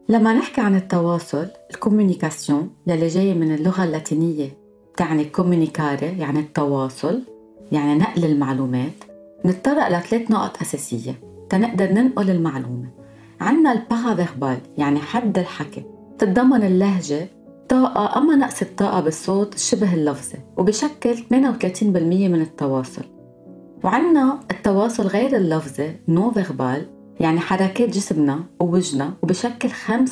لما نحكي عن التواصل الكوميونيكاسيون يلي جاي من اللغة اللاتينية تعني كوميونيكاري يعني التواصل، يعني نقل المعلومات. نتطرق لثلاث نقط أساسية تنقدر ننقل المعلومة. عنا البارافيربال يعني حد الحكي، تتضمن اللهجة طاقة أما نقص الطاقة بالصوت شبه اللفظي وبشكل 38% من التواصل. وعنا التواصل غير اللفظي نو فيربال يعني حركات جسمنا ووجهنا وبشكل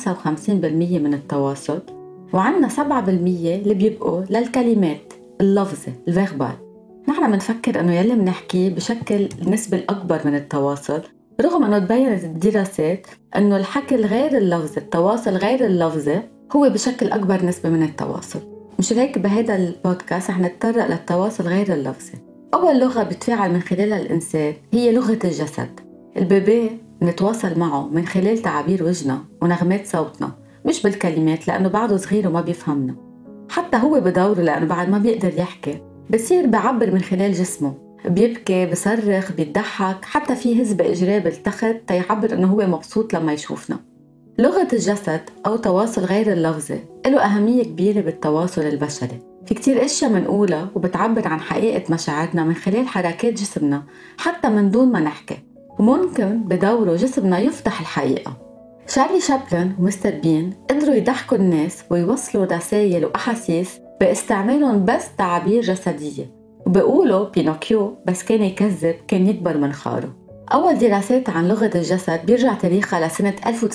55% من التواصل. وعنا 7% اللي بيبقوا للكلمات اللفظي الفيربال. نحن منفكر أنه يلي منحكيه بشكل النسبة الأكبر من التواصل، رغم أنه تبينت الدراسات أنه الحكي الغير اللفظي التواصل غير اللفظي هو بشكل أكبر نسبة من التواصل. مش هيك بهذا البودكاست رح نتطرق للتواصل غير اللفظي. أول لغة بتفاعل من خلالها الإنسان هي لغة الجسد. البيبي نتواصل معه من خلال تعابير وجهنا ونغمات صوتنا، مش بالكلمات لأنه بعده صغير وما بيفهمنا. حتى هو بدوره لأنه بعد ما بيقدر يحكي بصير بعبر من خلال جسمه، بيبكي بيصرخ بيضحك، حتى في هز بإجراه بالتخت تيعبر أنه هو مبسوط لما يشوفنا. لغة الجسد أو تواصل غير اللفظي له أهمية كبيرة بالتواصل البشري. في كتير أشياء منقولها وبتعبر عن حقيقة مشاعرنا من خلال حركات جسمنا حتى من دون ما نحكي، وممكن بدوره جسمنا يفتح الحقيقة. شارلي شابلن ومستر بين قدروا يضحكوا الناس ويوصلوا رسائل وأحاسيس باستعمالهم بس تعابير جسدية، وبيقولوا بينوكيو بس كان يكذب كان يكبر من خاره. أول دراسات عن لغة الجسد بيرجع تاريخها لسنة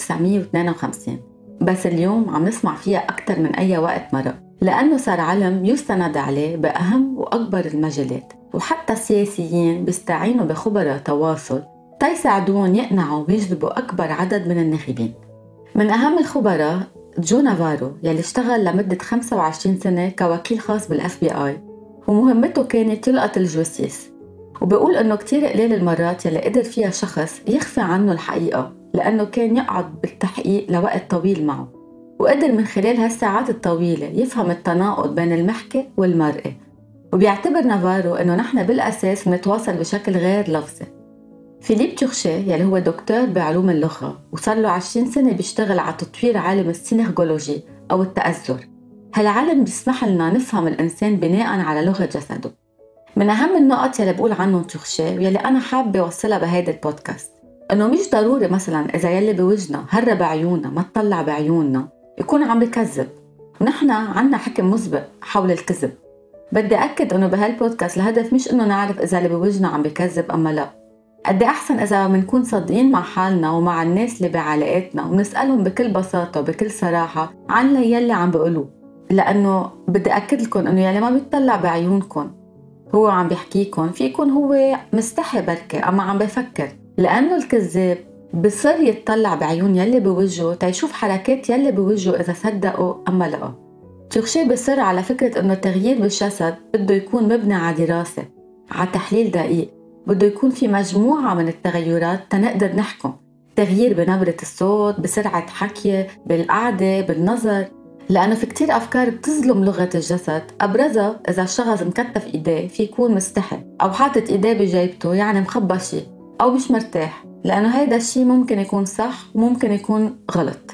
1952، بس اليوم عم نسمع فيها أكتر من أي وقت مرة، لأنه صار علم يستند عليه بأهم وأكبر المجالات. وحتى السياسيين بيستعينوا بخبراء تواصل تيساعدون يقنعوا ويجذبوا أكبر عدد من الناخبين. من أهم الخبراء جو نافارو يلي اشتغل لمدة 25 سنة كوكيل خاص بالFBI، ومهمته كانت يلقط الجواسيس. وبيقول إنه كتير قليل المرات يلي قدر فيها شخص يخفي عنه الحقيقة، لأنه كان يقعد بالتحقيق لوقت طويل معه، وقدر من خلال هالساعات الطويلة يفهم التناقض بين المحكي والمرئي. وبيعتبر نافارو إنه نحن بالأساس نتواصل بشكل غير لفظي. فيليب تورشيه يلي هو دكتور بعلوم اللغة وصار له 20 سنة بيشتغل على تطوير علم السينغولوجي أو التأثر. هالعلم بيسمح لنا نفهم الإنسان بناء على لغة جسده. من أهم النقط يلي بقول عنهم تورشيه ويلي أنا حابة وصلها بهيدا البودكاست إنه مش ضروري مثلا إذا يلي بوجهنا هرب عيوننا ما تطلع بعيوننا يكون عم بكذب، ونحن عنا حكم مسبق حول الكذب. بدي أكد إنه بهالبودكاست الهدف مش إنه نعرف إذا اللي بوجهنا عم بكذب أما لا. قد أحسن إذا منكون صادقين مع حالنا ومع الناس اللي بعلاقاتنا ونسألهم بكل بساطة وبكل صراحة عن يلي عم بقولوه، لأنه بدي أكد لكم إنه يلي ما بيطلع بعيونكم هو عم بيحكيكم، فيكون هو مستحي بركة أما عم بفكر، لأنه الكذاب بصير يتطلع بعيون يلي بوجهه تيشوف حركات يلي بوجهه إذا صدقوا أما لا. تورشيه بصر على فكرة إنه التغيير بالجسد بده يكون مبني على دراسة، على تحليل دقيق، بده يكون في مجموعة من التغيرات تنقدر نحكم. تغيير بنبرة الصوت، بسرعة حكي، بالقعدة، بالنظر، لأنه في كتير أفكار بتظلم لغة الجسد. أبرزها إذا الشخص مكتف إيديه في يكون مستحي أو حاطط إيديه بجيبته يعني مخبى شيء أو مش مرتاح، لأنه هيدا الشيء ممكن يكون صح وممكن يكون غلط.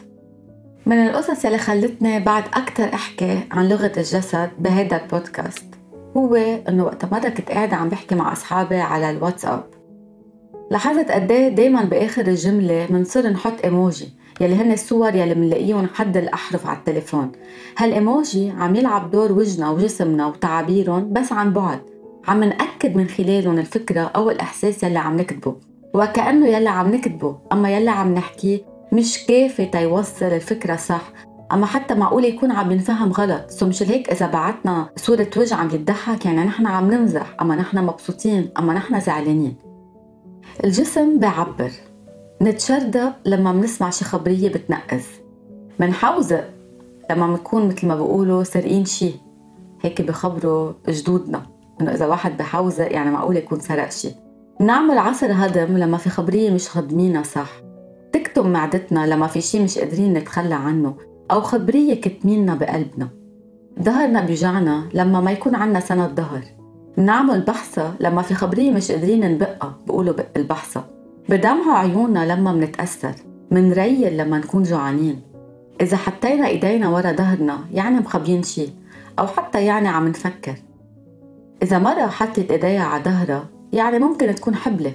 من القصص اللي خلتني بعد أكتر أحكي عن لغة الجسد بهيدا البودكاست هو إنه وقت مرة كنت قاعدة عم بحكي مع أصحابي على الواتساب، لاحظت قديه دايماً بآخر الجملة منصير نحط إيموجي يلي هن الصور يلي منلاقيهم حد الأحرف على التليفون. هالإيموجي عم يلعب دور وجهنا وجسمنا وتعابيرهم بس عن بعد، عم نأكد من خلالهم الفكرة أو الإحساس يلي عم نكتبه، وكأنه يلي عم نكتبه أما يلي عم نحكيه مش كافي تيوصل الفكرة صح، أما حتى معقول يكون عم ينفهم غلط. سو مش هيك إذا بعتنا صورة وجه عم يضحك يعني نحن عم نمزح أما نحن مبسوطين أما نحن زعلانين. الجسم بيعبر. نتشردق لما منسمع شي خبرية بتنقز، منحوزق لما منكون مثل ما بيقولوا سرقين شي، هيك بخبروا جدودنا إنه إذا واحد بحوزق يعني معقول يكون سرق شي. نعمل عصر هضم لما في خبرية مش هضمينا صح، تكتم معدتنا لما في شي مش قادرين نتخلى عنه أو خبرية كتميننا بقلبنا. ظهرنا بيجعنا لما ما يكون عنا سند ظهر. نعمل بحثة لما في خبرية مش قادرين نبقى، بقولوا بق البحثة. بدمعوا عيوننا لما منتأثر، منريل لما نكون جوعانين. إذا حطينا إيدينا ورا ظهرنا يعني مخبيين شي، أو حتى يعني عم نفكر. إذا مرة حطت إيديها على ظهرها يعني ممكن تكون حبلة.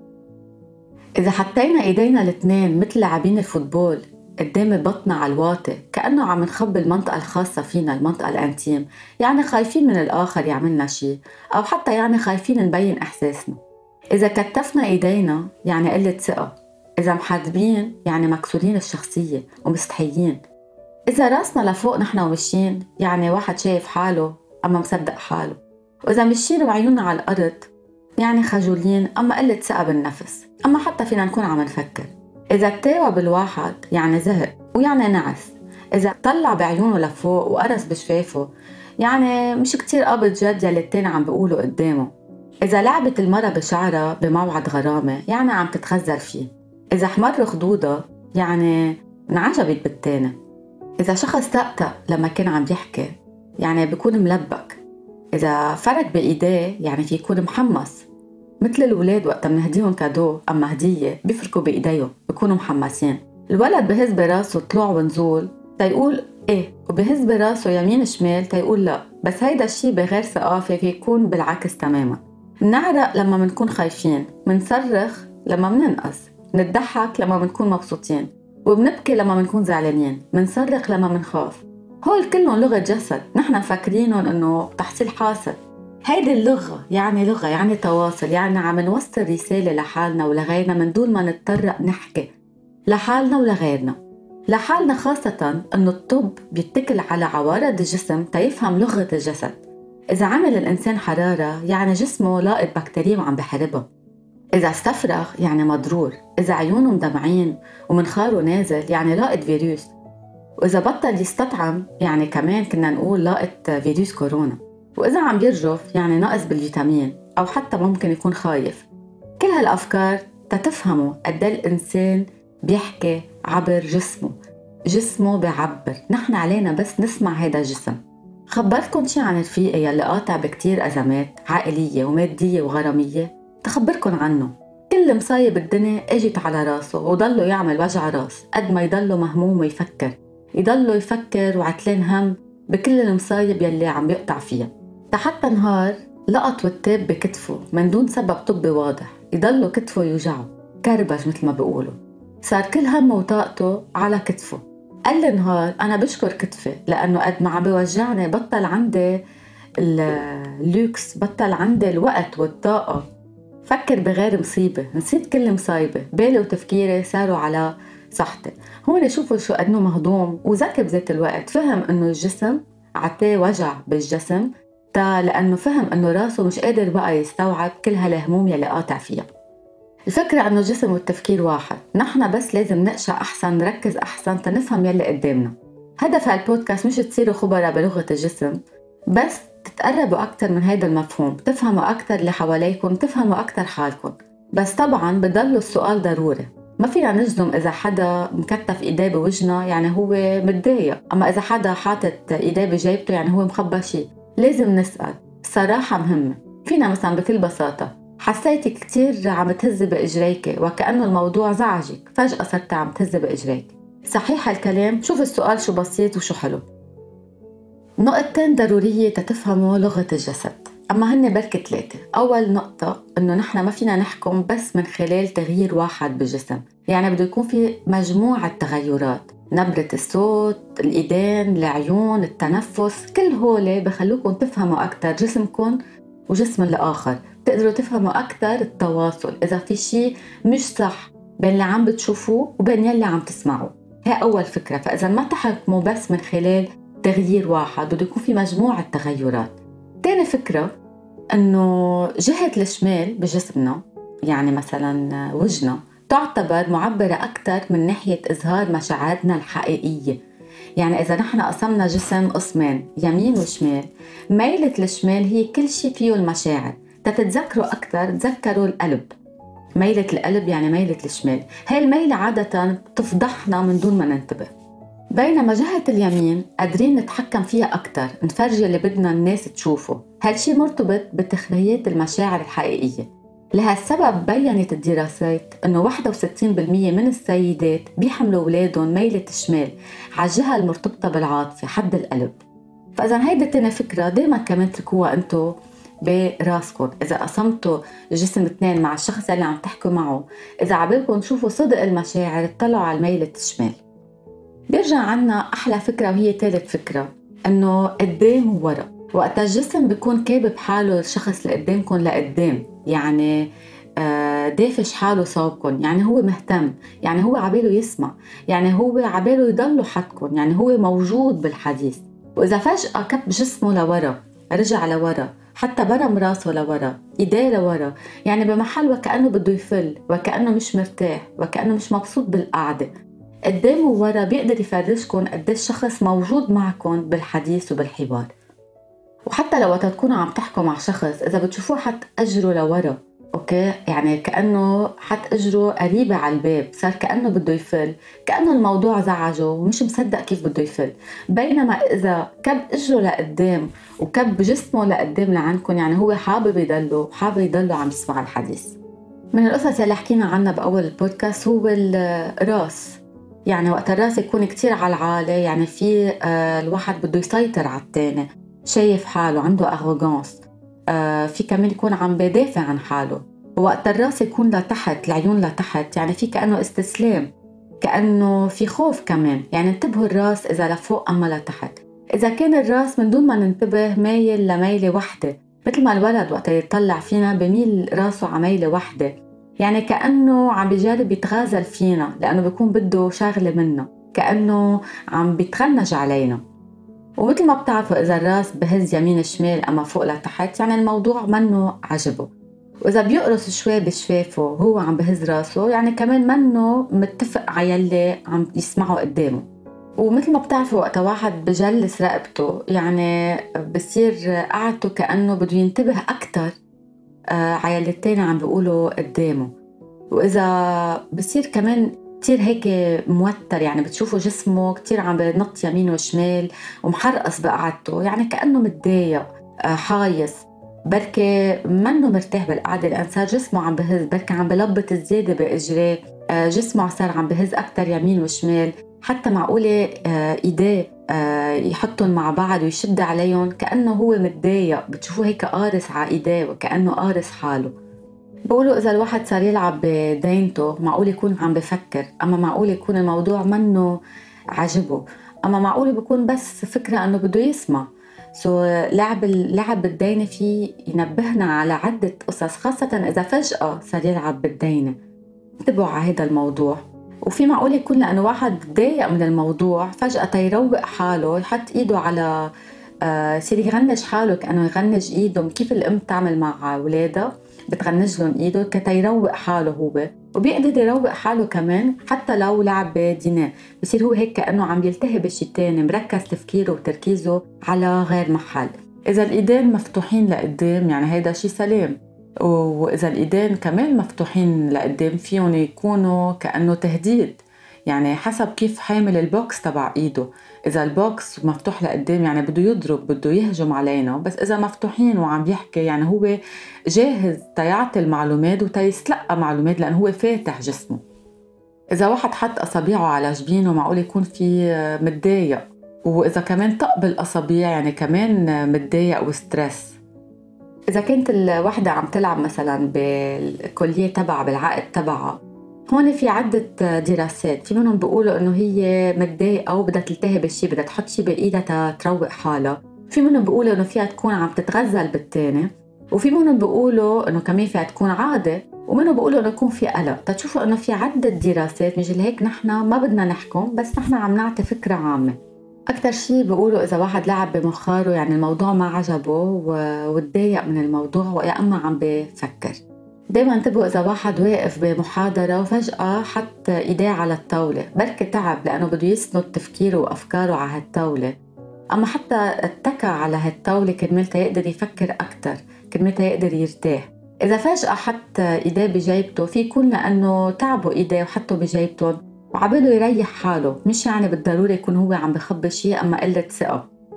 إذا حطينا إيدينا الاثنين مثل لاعبين الفوتبول قدام بطنا على الواطي كأنه عم نخبي المنطقة الخاصة فينا، المنطقة الانتيم، يعني خايفين من الآخر يعملنا شي، أو حتى يعني خايفين نبين إحساسنا. إذا كتفنا إيدينا يعني قلة ثقة. إذا محاربين يعني مكسورين الشخصية ومستحيين. إذا راسنا لفوق نحن ومشين يعني واحد شايف حاله أما مصدق حاله. وإذا مشين وعيوننا على الأرض يعني خجولين أما قلة ثقة بالنفس، أما حتى فينا نكون عم نفكر. إذا اتاوى بالواحد يعني زهق ويعني نعس. إذا طلع بعيونه لفوق وقرص بشفافه يعني مش كتير قابض جد يلي التاني عم بيقوله قدامه. إذا لعبت المرة بشعرها بموعد غرامة يعني عم تتخزر فيه. إذا حمر خدودها يعني انعجبت بالتاني. إذا شخص طقطق لما كان عم يحكي يعني بيكون ملبك. إذا فرق بإيديه يعني في يكون محمس، مثل الولاد وقت منهديهم كادو أما هدية بيفركوا بإيديهم بيكونوا محمسين. الولد بهز براسه طلوع ونزول تيقول إيه، وبهز براسه يمين شمال تيقول لا، بس هيدا الشي بغير ثقافة في يكون بالعكس تماما. منعرق لما منكون خايفين، منصرخ لما مننقص، نضحك لما منكون مبسوطين، وبنبكي لما منكون زعلانين، منصرخ لما منخاف. هول كلهم لغة جسد نحن مفكرينهم إنه تحصيل حاصل. هيدي اللغة يعني تواصل، يعني عم نوصل رسالة لحالنا ولغيرنا من دون ما نضطر نحكي لحالنا ولغيرنا. لحالنا خاصة إنه الطب بيتكل على عوارض الجسم تيفهم لغة الجسد. إذا عمل الإنسان حرارة يعني جسمه لاقط بكتيريا وعم بحاربها. إذا استفرغ يعني مضرور. إذا عيونه مدمعين ومنخاره نازل يعني لاقط فيروس. وإذا بطل يستطعم يعني كمان كنا نقول لاقط فيروس كورونا. وإذا عم يرجف يعني ناقص بالفيتامين، أو حتى ممكن يكون خايف. كل هالأفكار تتفهموا قد الإنسان بيحكي عبر جسمه بيعبر، نحن علينا بس نسمع هيدا الجسم. خبرتكم شي عن رفيقي يلي قاطع بكتير أزمات عائلية ومادية وغرامية؟ تخبركم عنه. كل مصايب الدنيا اجت على راسه وضله يعمل وجع راس قد ما يضله مهموم ويفكر، يضله يفكر وعتلين هم بكل المصايب يلي عم بيقطع فيها. حتى نهار لقط وتاب بكتفه من دون سبب طبي واضح، يضله كتفه يوجعه، كربج مثل ما بيقولوا، صار كل همه وطاقته على كتفه. قال لي نهار أنا بشكر كتفي لأنه قد ما عم بيوجعني بطل عندي اللوكس، بطل عندي الوقت والطاقة فكر بغير مصيبة، نسيت كل مصايبة، بالي وتفكيري صاروا على صحتي. هون شوفوا شو قدنه مهضوم وذكي بذات الوقت، فهم انه الجسم عطاه وجع بالجسم لأنه فهم انه راسه مش قادر بقى يستوعب كل هالهموم يلي قاطع فيها. الفكرة انه الجسم والتفكير واحد، نحن بس لازم نقشع احسن، نركز احسن تنفهم يلي قدامنا. هدف هالبودكاست مش تصيروا خبراء بلغة الجسم، بس تتقربوا أكتر من هيدا المفهوم، تفهموا أكتر اللي حواليكم، تفهموا أكتر حالكم. بس طبعاً بضل السؤال ضروري، ما فينا نجزم إذا حدا مكتف إيديه بوجهنا يعني هو متضايق، أما إذا حدا حاطط إيديه بجيبته يعني هو مخبى شيء. لازم نسأل، الصراحة مهمة. فينا مثلاً بكل بساطة حسيتي كتير عم تهزي بإجريك وكأنه الموضوع زعجك، فجأة صرت عم تهزي بإجريك. صحيح الكلام؟ شوف السؤال شو بسيط وشو حلو. نقطتين ضرورية تتفهموا لغة الجسد، أما هن بركة 3. أول نقطة إنه نحن ما فينا نحكم بس من خلال تغيير واحد بالجسم، يعني بده يكون في مجموعة تغيرات، نبرة الصوت، الإيدين، العيون، التنفس، كل هولي بخلوكم تفهموا أكتر جسمكم وجسم الآخر، تقدروا تفهموا أكتر التواصل إذا في شيء مش صح بين اللي عم بتشوفوه وبين يلي عم تسمعوا. هي أول فكرة. فإذا ما تحكموا بس من خلال تغيير واحد، بده يكون في مجموعة تغيرات. تاني فكرة أنه جهة الشمال بجسمنا يعني مثلا وجهنا تعتبر معبرة أكتر من ناحية إظهار مشاعرنا الحقيقية. يعني إذا نحن قسمنا جسم قسمين يمين وشمال، ميلة الشمال هي كل شيء فيه المشاعر. تتذكروا أكتر تذكروا القلب، ميلة القلب يعني ميلة الشمال. هاي الميلة عادة بتفضحنا من دون ما ننتبه، بينما جهة اليمين قادرين نتحكم فيها أكتر، نفرجي اللي بدنا الناس تشوفه. هالشي مرتبط بتخليات المشاعر الحقيقية. لهالسبب بيّنت الدراسات إنه 61% من السيدات بيحملوا أولادهم ميلة شمال على الجهة المرتبطة بالعاطفة حد القلب. فإذا هيدي تاني فكرة دايما كمان تركوها أنتو براسكم. إذا قسمتوا الجسم اثنين مع الشخص اللي عم تحكوا معه، إذا عبالكم تشوفوا صدق المشاعر اطلعوا على الميلة الشمال. بيرجع عنا أحلى فكرة وهي ثالث فكرة، إنه قدام وورا. وقت الجسم بيكون كابب حاله الشخص اللي قدامكم لقدام، يعني دافش حاله صوبكم، يعني هو مهتم، يعني هو عباله يسمع، يعني هو عباله يضلوا حدكم، يعني هو موجود بالحديث. وإذا فجأة كب جسمه لورا، رجع لورا، حتى برم راسه لورا، إيديه لورا، يعني بمحل وكأنه بده يفل، وكأنه مش مرتاح، وكأنه مش مبسوط بالقعدة، قدام وورا، بيقدر يفرجكم قد الشخص موجود معكم بالحديث وبالحوار. وحتى لو تكونوا عم تحكوا مع شخص، إذا بتشوفوه حط أجره لورا، أوكي، يعني كأنه حط أجره قريبة على الباب، صار كأنه بده يفل، كأنه الموضوع زعجه ومش مصدق كيف بده يفل. بينما إذا كب أجره لقدام وكب جسمه لقدام لعنكم، يعني هو حابب يضله، حابب يضله عم يسمع الحديث. من القصص اللي حكينا عنها بأول البودكاست هو الراس. يعني وقت الراس يكون كتير على العالي، يعني في الواحد بده يسيطر على التاني، شايف حاله، عنده أغوغانس. في كمان يكون عم بدافع عن حاله. ووقت الراس يكون لتحت، العيون لتحت، يعني في كأنه استسلام، كأنه في خوف كمان. يعني انتبهوا الراس إذا لفوق أما لتحت. إذا كان الراس من دون ما ننتبه مايل لميلة وحدة، مثل ما الولد وقت يطلع فينا بميل راسه عميلة وحدة، يعني كأنه عم بيجرب يتغازل فينا لأنه بيكون بده شغلة منا، كأنه عم بيتخنج علينا. ومثل ما بتعرفوا إذا الراس بهز يمين شمال أما فوق لتحت، يعني الموضوع منه عجبه. وإذا بيقرص شوي بشفافه هو عم بهز راسه، يعني كمان منه متفق على يلي عم يسمعه قدامه. ومثل ما بتعرفوا وقت واحد بجلس رقبته، يعني بصير قعدته كأنه بده ينتبه أكتر على اللي التاني عم بيقوله قدامه. وإذا بصير كمان كتير هيك موتر، يعني بتشوفوا جسمه كتير عم بنط يمين وشمال ومحرقص بقعدته، يعني كأنه متضايق، حايس، بركي منه مرتاح بالقعدة لأن صار جسمه عم بهز، بركي عم بلبط الزيادة بإجريه، جسمه صار عم بهز أكتر يمين وشمال، حتى معقولة إيديه يحطهم مع بعض ويشد عليهم كأنه هو متضايق، بتشوفوه هيك قارس على إيديه وكأنه قارس حاله. بقولوا إذا الواحد صار يلعب بدينته، معقول يكون عم بفكر، أما معقول يكون الموضوع منه عجبه، أما معقول بيكون بس فكرة أنه بده يسمع. لعب بالدينة فيه ينبهنا على عدة قصص، خاصة إذا فجأة صار يلعب بالدينة. انتبهوا على هذا الموضوع. وفي معقول يكون لأنه واحد ضايق من الموضوع فجأة يروق حاله، يحط إيده على يصير يغنج حاله كأنه يغنج إيده، كيف الأم تعمل مع أولادها، بتغنج لهم إيده كتيروق حاله هو. وبيقدر يروق حاله كمان حتى لو لعب بدينار، بصير هو هيك كأنه عم يلتهي بشي تاني، مركز تفكيره وتركيزه على غير محل. إذا الإيدين مفتوحين لقدام، يعني هيدا شي سلام. وإذا الإيدين كمان مفتوحين لقدام، فيهم يكونوا كأنه تهديد، يعني حسب كيف حامل البوكس تبع إيده. إذا البوكس مفتوح لقدام يعني بده يضرب، بده يهجم علينا، بس إذا مفتوحين وعم بيحكي يعني هو جاهز تيعطي المعلومات وتيستلقى معلومات لأنه هو فاتح جسمه. إذا واحد حط أصابيعه على جبينه معقول يكون في متضايق، وإذا كمان طق بالأصابيع يعني كمان متضايق وسترس. إذا كانت الوحدة عم تلعب مثلا بالكلية تبعها، بالعقد تبعها، هون في عدة دراسات، في منهم بيقولوا إنه هي متضايقة وبدها تلتهي بالشي، بدها تحط شي بإيدها تروق حالها. في منهم بيقولوا إنه فيها تكون عم تتغزل بالتاني، وفي منهم بيقولوا إنه كمان فيها تكون عادة، ومنهم بيقولوا إنه يكون في قلق. تشوفوا إنه في عدة دراسات، مش هيك نحن ما بدنا نحكم، بس نحن عم نعطي فكرة عامة. أكتر شيء بيقولوا إذا واحد لعب بمخاره، يعني الموضوع ما عجبه وتضايق من الموضوع ويا أما عم بفكر. دايما انتبهوا إذا واحد واقف بمحاضرة وفجأة حط إيديه على الطاولة، بركي تعب لأنه بده يسند تفكيره وأفكاره على هالطاولة، أما حتى اتكى على هالطاولة كرمالته يقدر يفكر أكتر، كرمالته يقدر يرتاح. إذا فجأة حط إيديه بجيبته، في يكون لأنه تعبوا إيديه وحطوا بجيبتهم وعباله يريح حاله، مش يعني بالضرورة يكون هو عم بخبي شيء أما قلة ثقة.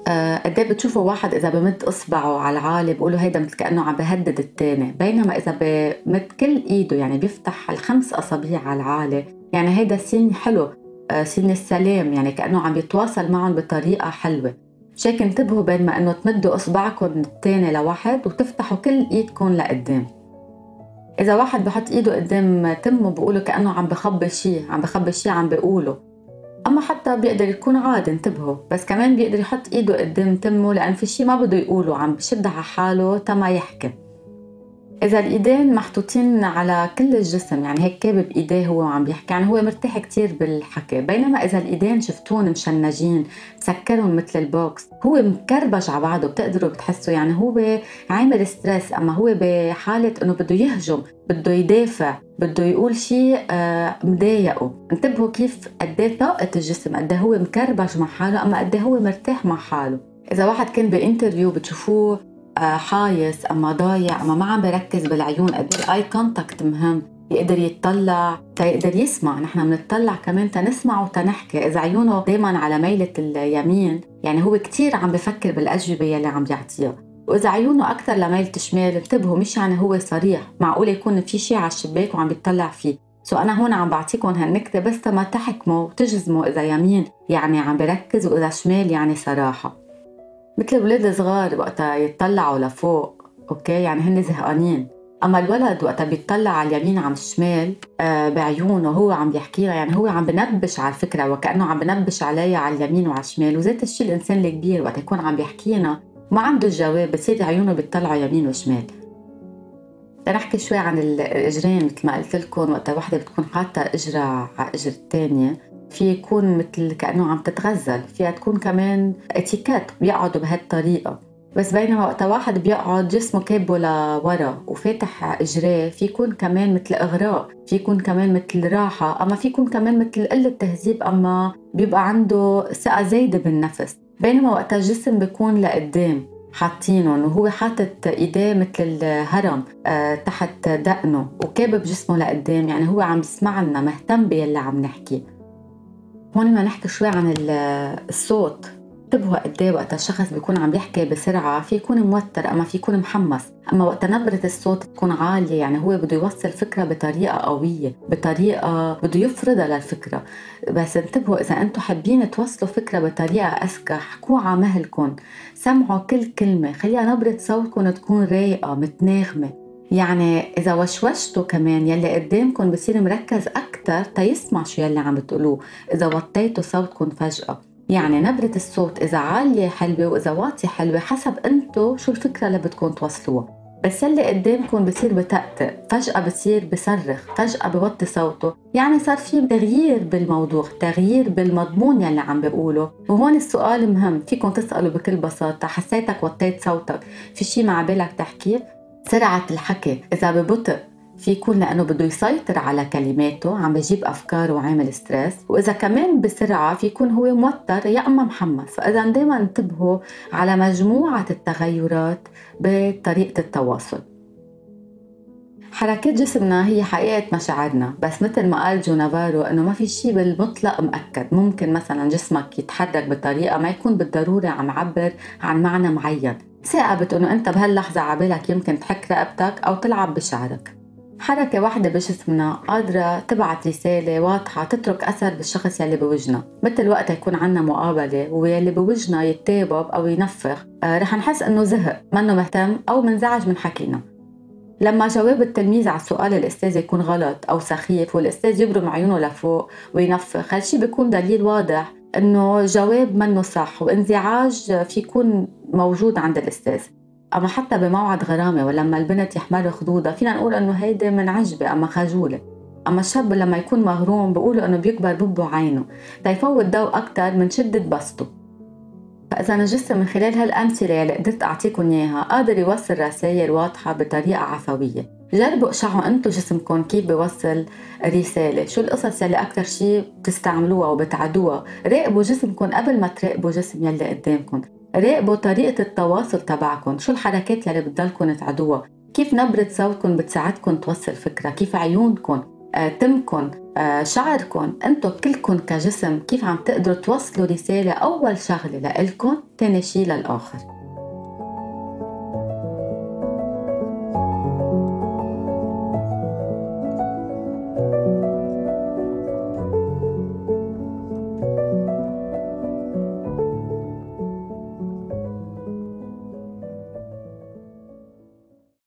قد ايه بتشوفوا واحد اذا بمد اصبعه على العالي بيقولوا هيدا مثل كانه عم بهدد التاني، بينما اذا بمد كل ايده يعني بيفتح ال5 أصابع على العالي يعني هيدا سين حلو، سين السلام، يعني كانه عم يتواصل معهم بطريقه حلوه. مشان انتبهوا بين ما انه تمدوا اصبعكم التاني لواحد وتفتحوا كل ايدكم لقدام. اذا واحد بحط ايده قدام تمه بيقولوا كانه عم بخبي شيء، عم بيقوله. اما حتى بيقدر يكون عادي، انتبهوا، بس كمان بيقدر يحط ايده قدام تمه لان في شيء ما بده يقوله، عم بشد على حاله تما يحكي. اذا الايدين محطوطين على كل الجسم يعني هيك كابب ايديه هو عم بيحكي، يعني هو مرتاح كتير بالحكي. بينما اذا الايدين شفتون مشنجين مسكرهم مثل البوكس، هو مكربج على بعضه، بتقدروا بتحسوا يعني هو عامل ستريس، اما هو بحاله انه بده يهجم، بده يدافع، بده يقول شيء مضايقه. انتبهوا كيف قد طاقه الجسم، قد هو مكربج مع حاله اما قد هو مرتاح مع حاله. اذا واحد كان بانترفيو بتشوفوه حايس اما ضايع اما ما عم بركز بالعيون، قد الاي كونتاكت مهم، يقدر يتطلع تيقدر يسمع. نحن بنتطلع كمان تنسمع وتنحكي. اذا عيونه دايما على ميلة اليمين يعني هو كتير عم بفكر بالاجوبه يلي عم بيعطيها، واذا عيونه اكثر لميلة الشمال انتبهوا مش يعني هو صريح، معقول يكون في شيء على الشباك وعم بيطلع فيه. انا هون عم بعطيكم هالنكته بس ما تحكموا وتجزموا اذا يمين يعني عم بركز واذا شمال يعني صراحه. مثل الولاد الصغار وقتها يتطلعوا لفوق، اوكي، يعني هن زهقانين، اما الولد وقتها بيتطلع على اليمين على الشمال بعيونه هو عم يحكيها، يعني هو عم بنبش على الفكره وكانه عم بنبش عليها على اليمين وعلى الشمال. وذات الشيء الانسان الكبير وقت يكون عم يحكينا ما عنده الجواب بصير عيونه بيطلعوا يمين وشمال. نحكي شوي عن الاجرين. مثل ما قلت لكم وقت وحده بتكون حاطه اجرها على اجر الثانيه في يكون مثل كأنه عم تتغزل، فيها تكون كمان اتيكات بيقعدوا بهالطريقة. بس بينما وقت واحد بيقعد جسمه كابه لورا وفاتح اجريه في يكون كمان مثل اغراء، في يكون كمان مثل راحة، اما في يكون كمان مثل قلة تهذيب، اما بيبقى عنده ثقة زايدة بالنفس. بينما وقت الجسم بيكون لقدام حاطينهم وهو حاطط ايديه مثل الهرم تحت دقنه وكابب جسمه لقدام، يعني هو عم يسمع لنا مهتم باللي عم نحكي. هون ما نحكي شوي عن الصوت. انتبهوا قد ايه وقت الشخص بيكون عم يحكي بسرعه في يكون موتر اما في يكون محمس، اما وقت نبره الصوت تكون عاليه يعني هو بده يوصل فكره بطريقه قويه، بطريقه بده يفرضها للفكره. بس انتبهوا اذا انتم حابين توصلوا فكره بطريقه اذكى حكوا على مهلكم، سمعوا كل كلمه، خليها نبره صوتكم تكون رايقه متناغمه. يعني إذا وشوشتوا كمان يلي قدامكم بصير مركز أكتر تيسمع شو يلي عم بتقولوه. إذا وطيتوا صوتكم فجأة يعني نبرة الصوت إذا عالية حلوة وإذا واطية حلوة حسب أنتوا شو الفكرة اللي بدكم توصلوها. بس يلي قدامكم بصير بتأتئ فجأة، بصير بصرخ فجأة، بوطي صوته، يعني صار في تغيير بالموضوع، تغيير بالمضمون يلي عم بيقوله. وهون السؤال مهم فيكم تسألوا بكل بساطة، حسيتك وطيت صوتك في شي مع بالك تحكيه؟ سرعة الحكي إذا ببطئ في يكون لأنه بده يسيطر على كلماته عم بيجيب أفكار وعامل ستريس، وإذا كمان بسرعة في يكون هو موتر يا أما محمس. فإذا دايما انتبهوا على مجموعة التغيرات بطريقة التواصل. حركات جسمنا هي حقيقة مشاعرنا، بس مثل ما قال جو نافارو إنه ما في شيء بالمطلق مؤكد. ممكن مثلا جسمك يتحرك بطريقة ما يكون بالضرورة عم يعبر عن معنى معين، ثاقبت إنه أنت بهاللحظة عبالك يمكن تحك رقبتك أو تلعب بشعرك. حركة واحدة بجسمنا قادرة تبعت رسالة واضحة تترك أثر بالشخص يلي بوجنا. مثل وقت يكون عنا مقابلة ويلي بوجنا يتابب أو ينفخ، رح نحس إنه زهق، منه مهتم أو منزعج من حكينا. لما جواب التلميذ على سؤال الأستاذ يكون غلط أو سخيف والأستاذ يبرم عيونه لفوق وينفخ، هالشي بيكون دليل واضح إنه جواب منه صح، وانزعاج في يكون موجود عند الأستاذ. أما حتى بموعد غرامة ولما البنت يحمر خدودها فينا نقول إنه هيدا منعجبة أما خجولة. أما الشاب لما يكون مغروم بيقولوا إنه بيكبر ببو عينه تيفوت ضوء أكتر من شدة بسطه. فإذا الجسم من خلال هالأمثلة اللي قدرت أعطيكم إياها قادر يوصل رسائل واضحة بطريقة عفوية، جربوا اقشعوا أنتوا جسمكم كيف بيوصل رسالة، شو القصص اللي أكتر شيء بتستعملوها وبتعدوها. راقبوا جسمكم قبل ما تراقبوا جسم يلي قدامكم، راقبوا طريقة التواصل تبعكم، شو الحركات اللي بتضلكم تعدوها، كيف نبرة صوتكم بتساعدكم توصل فكرة، كيف عيونكم تمكن، شعركم انتو كلكم كجسم كيف عم تقدروا توصلوا رسالة أول شغلة لإلكم، تاني شي للآخر.